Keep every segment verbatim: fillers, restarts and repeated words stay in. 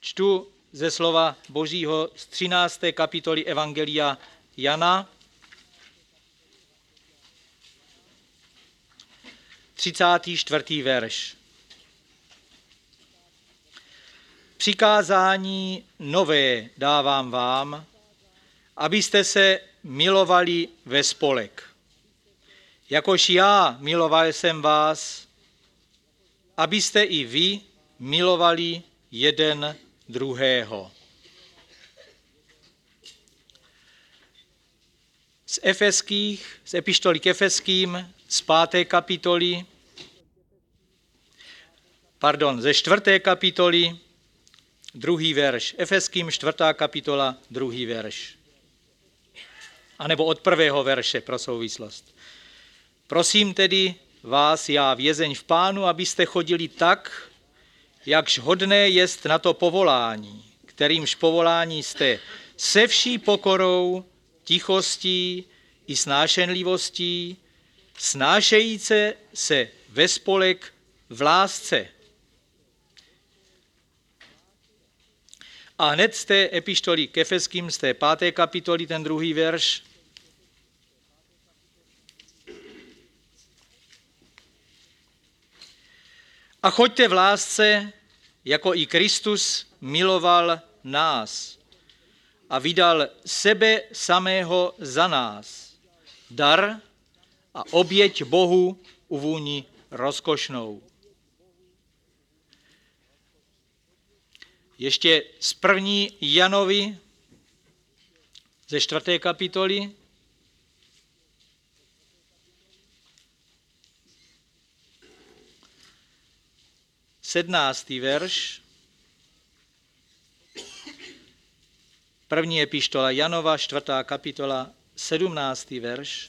Čtu ze slova Božího z třinácté kapitoly Evangelia Jana, třicátý čtvrtý verš. Přikázání nové dávám vám, abyste se milovali ve spolek. Jakož já miloval jsem vás, abyste i vy milovali jeden druhého. Z Efeských, z epištoly k Efeským, z páté kapitoly, pardon, ze čtvrté kapitoly, druhý verš. Efeským, čtvrtá kapitola, druhý verš. A nebo od prvého verše pro souvislost. Prosím tedy vás, já vězeň v Pánu, abyste chodili tak, jakž hodné jest na to povolání, kterýmž povolání jste, se vší pokorou, tichostí i snášenlivostí, snášejíce se ve spolek v lásce. A hned z té epištoly k Efeským, z té páté kapitoly, ten druhý verš. A choďte v lásce, jako i Kristus miloval nás a vydal sebe samého za nás. Dar a oběť Bohu u vůni rozkošnou. Ještě z první Janovi, ze čtvrté kapitoly. Sedmnáctý verš. První epištola Janova, čtvrtá kapitola, sedmnáctý verš.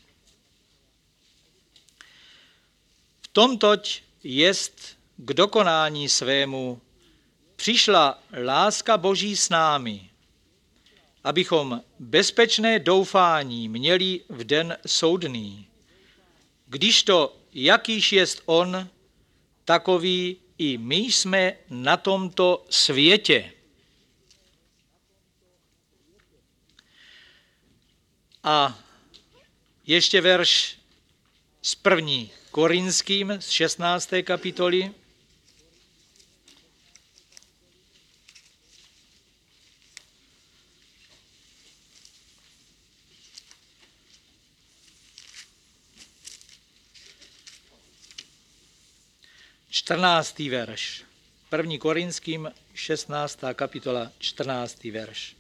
V tomtoť jest k dokonání svému přišla láska Boží s námi, abychom bezpečné doufání měli v den soudný. Když to, jakýž jest on, takový i my jsme na tomto světě. A ještě verš z první Korinským, z šestnácté kapitoly. čtrnáctý verš. První Korinským, šestnáctá kapitola, čtrnáctý verš.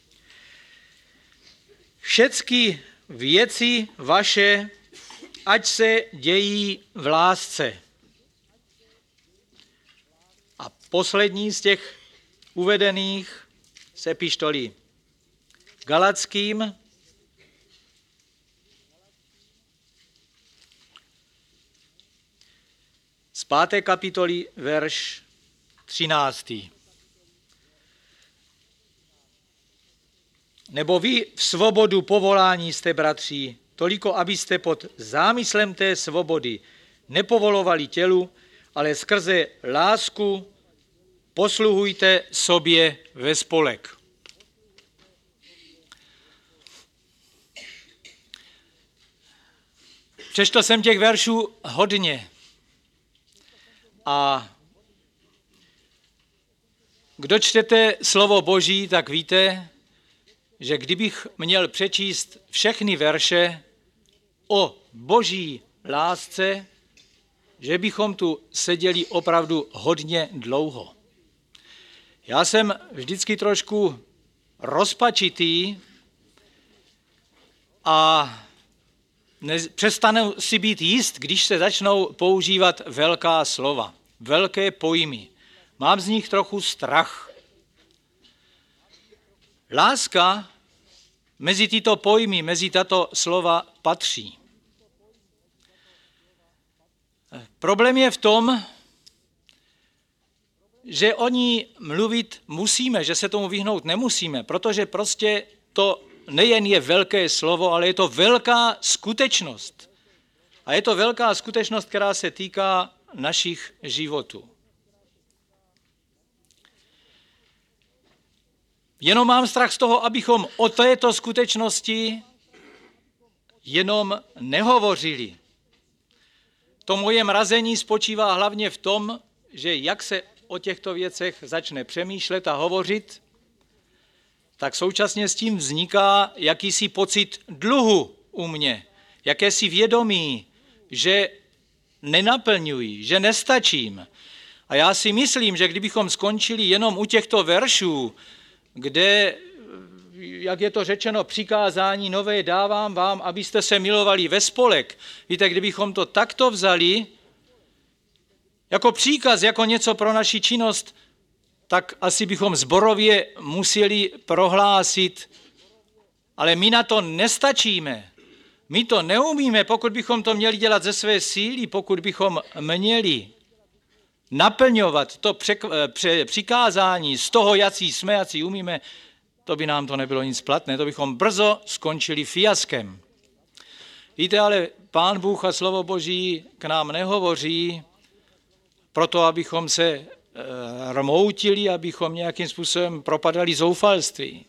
Všecky věci vaše, ať se dějí v lásce. A poslední z těch uvedených z epištoly Galackým, z páté kapitoly, verš třináctý. Nebo vy v svobodu povolání jste, bratři, toliko, abyste pod zámyslem té svobody nepovolovali tělu, ale skrze lásku posluhujte sobě ve spolek. Přečetl jsem těch veršů hodně. A kdo čtete slovo Boží, tak víte, že kdybych měl přečíst všechny verše o Boží lásce, že bychom tu seděli opravdu hodně dlouho. Já jsem vždycky trošku rozpačitý a ne, přestanu si být jist, když se začnou používat velká slova, velké pojmy. Mám z nich trochu strach. Láska mezi tyto pojmy, mezi tato slova patří. Problém je v tom, že o ní mluvit musíme, že se tomu vyhnout nemusíme, protože prostě to nejen je velké slovo, ale je to velká skutečnost. A je to velká skutečnost, která se týká našich životů. Jenom mám strach z toho, abychom o této skutečnosti jenom nehovořili. To moje mrazení spočívá hlavně v tom, že jak se o těchto věcech začne přemýšlet a hovořit, tak současně s tím vzniká jakýsi pocit dluhu u mě, jakési vědomí, že nenaplňuji, že nestačím. A já si myslím, že kdybychom skončili jenom u těchto veršů, kde, jak je to řečeno, přikázání nové dávám vám, abyste se milovali ve spolek. Víte, kdybychom to takto vzali, jako příkaz, jako něco pro naši činnost, tak asi bychom zborově museli prohlásit, ale my na to nestačíme. My to neumíme, pokud bychom to měli dělat ze své síly, pokud bychom měli naplňovat to přek, pře, přikázání z toho, jací jsme, jací umíme, to by nám to nebylo nic platné, to bychom brzo skončili fiaskem. Víte, ale Pán Bůh a slovo Boží k nám nehovoří proto, abychom se e, rmoutili, abychom nějakým způsobem propadali zoufalství.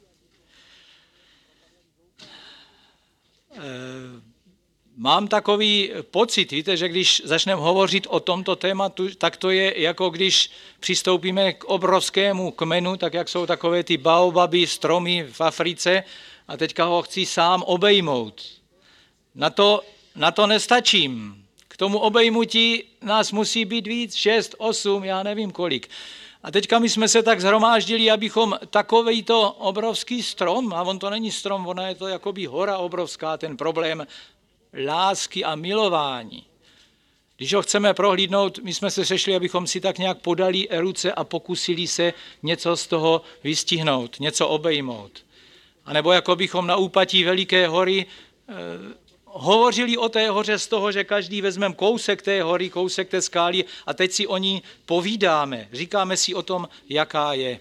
E, Mám takový pocit, víte, že když začneme hovořit o tomto tématu, tak to je jako když přistoupíme k obrovskému kmenu, tak jak jsou takové ty baobaby, stromy v Africe a teďka ho chci sám obejmout. Na to, na to nestačím. K tomu obejmutí nás musí být víc, šest, osm, já nevím kolik. A teďka my jsme se tak zhromáždili, abychom takovejto obrovský strom, a on to není strom, ona je to jakoby hora obrovská, ten problém lásky a milování. Když ho chceme prohlídnout, my jsme se sešli, abychom si tak nějak podali ruce a pokusili se něco z toho vystihnout, něco obejmout. A nebo jako bychom na úpatí veliké hory eh, hovořili o té hoře z toho, že každý vezmeme kousek té hory, kousek té skály a teď si o ní povídáme. Říkáme si o tom, jaká je.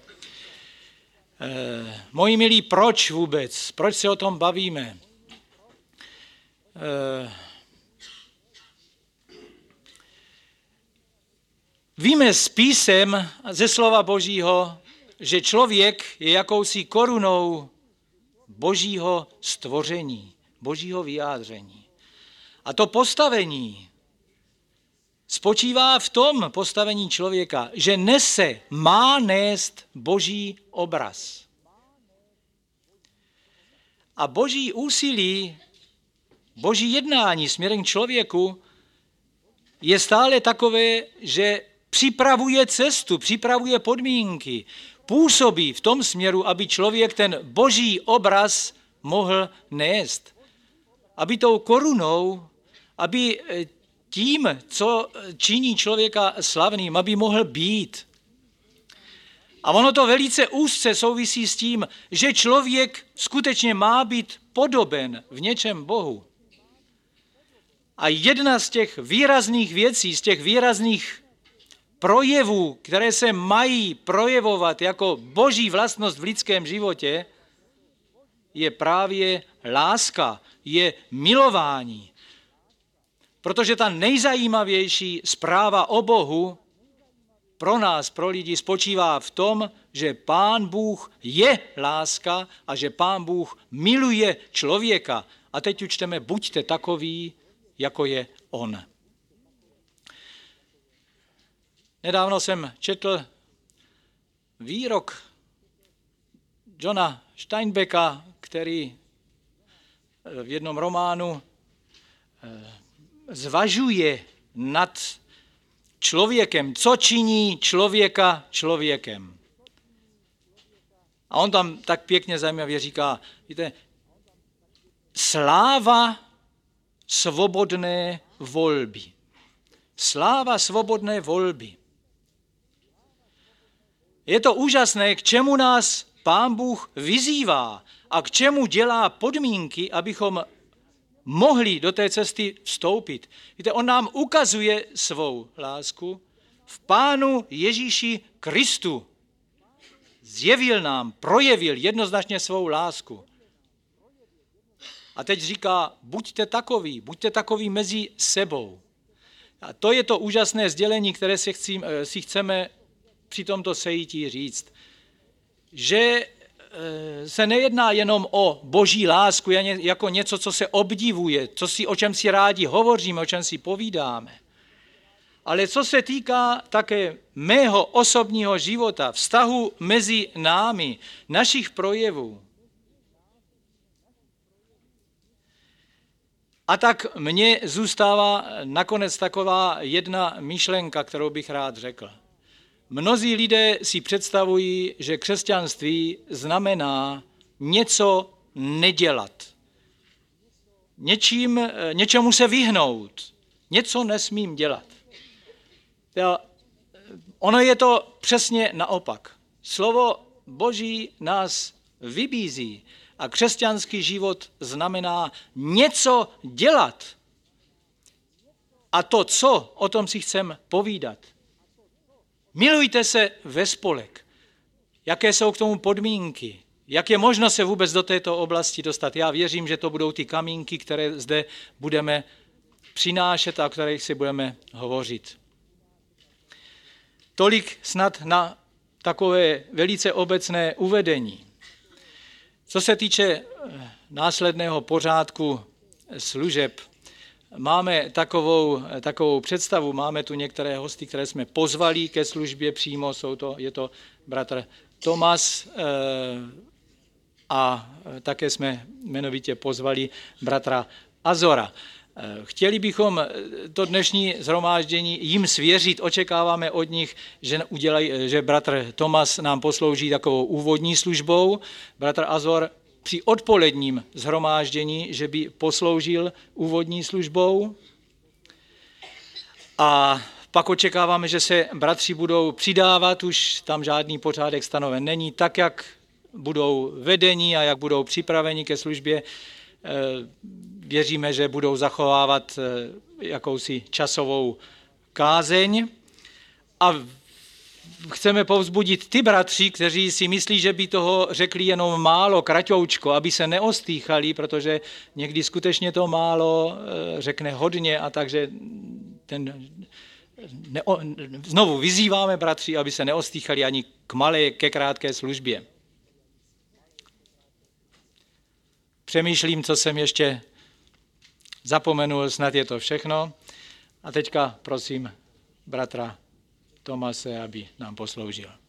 Eh, moji milí, proč vůbec? Proč se o tom bavíme? Víme z písem ze slova Božího, že člověk je jakousi korunou Božího stvoření, Božího vyjádření. A to postavení spočívá v tom postavení člověka, že nese, má nést Boží obraz. A Boží úsilí, Boží jednání směrem k člověku je stále takové, že připravuje cestu, připravuje podmínky, působí v tom směru, aby člověk ten Boží obraz mohl nést. Aby tou korunou, aby tím, co činí člověka slavným, aby mohl být. A ono to velice úzce souvisí s tím, že člověk skutečně má být podoben v něčem Bohu. A jedna z těch výrazných věcí, z těch výrazných projevů, které se mají projevovat jako Boží vlastnost v lidském životě, je právě láska, je milování. Protože ta nejzajímavější zpráva o Bohu pro nás, pro lidi, spočívá v tom, že Pán Bůh je láska a že Pán Bůh miluje člověka. A teď učteme, buďte takový, jako je on. Nedávno jsem četl výrok Johna Steinbecka, který v jednom románu zvažuje nad člověkem, co činí člověka člověkem. A on tam tak pěkně zajímavě říká, víte, sláva svobodné volby. Sláva svobodné volby. Je to úžasné, k čemu nás Pán Bůh vyzývá a k čemu dělá podmínky, abychom mohli do té cesty vstoupit. Víte, on nám ukazuje svou lásku v Pánu Ježíši Kristu. Zjevil nám, projevil jednoznačně svou lásku. A teď říká, buďte takoví, buďte takoví mezi sebou. A to je to úžasné sdělení, které si, chci, si chceme při tomto sejítí říct. Že se nejedná jenom o boží lásku jako něco, co se obdivuje, co si, o čem si rádi hovoříme, o čem si povídáme, ale co se týká také mého osobního života, vztahu mezi námi, našich projevů. A tak mně zůstává nakonec taková jedna myšlenka, kterou bych rád řekl. Mnozí lidé si představují, že křesťanství znamená něco nedělat. Něčím, něčemu se vyhnout. Něco nesmím dělat. Ono je to přesně naopak. Slovo Boží nás vybízí a křesťanský život znamená něco dělat. A to, co, o tom si chcem povídat. Milujte se ve spolek. Jaké jsou k tomu podmínky? Jak je možno se vůbec do této oblasti dostat? Já věřím, že to budou ty kamínky, které zde budeme přinášet a o kterých si budeme hovořit. Tolik snad na takové velice obecné uvedení. Co se týče následného pořádku služeb, máme takovou, takovou představu, máme tu některé hosty, které jsme pozvali ke službě přímo, jsou to, je to bratr Tomas a také jsme jmenovitě pozvali bratra Azora. Chtěli bychom to dnešní shromáždění jim svěřit, očekáváme od nich, že, udělají, že bratr Tomas nám poslouží takovou úvodní službou, bratr Azor při odpoledním shromáždění, že by posloužil úvodní službou. A pak očekáváme, že se bratři budou přidávat, už tam žádný pořádek stanoven není, tak jak budou vedení a jak budou připraveni ke službě. Věříme, že budou zachovávat jakousi časovou kázeň a chceme povzbudit ty bratři, kteří si myslí, že by toho řekli jenom málo, kratoučko, aby se neostýchali, protože někdy skutečně to málo řekne hodně a takže ten, ne, znovu vyzýváme bratři, aby se neostýchali ani k malé, ke krátké službě. Přemýšlím, co jsem ještě zapomenul, snad je to všechno. A teďka prosím bratra Tomase, aby nám posloužil.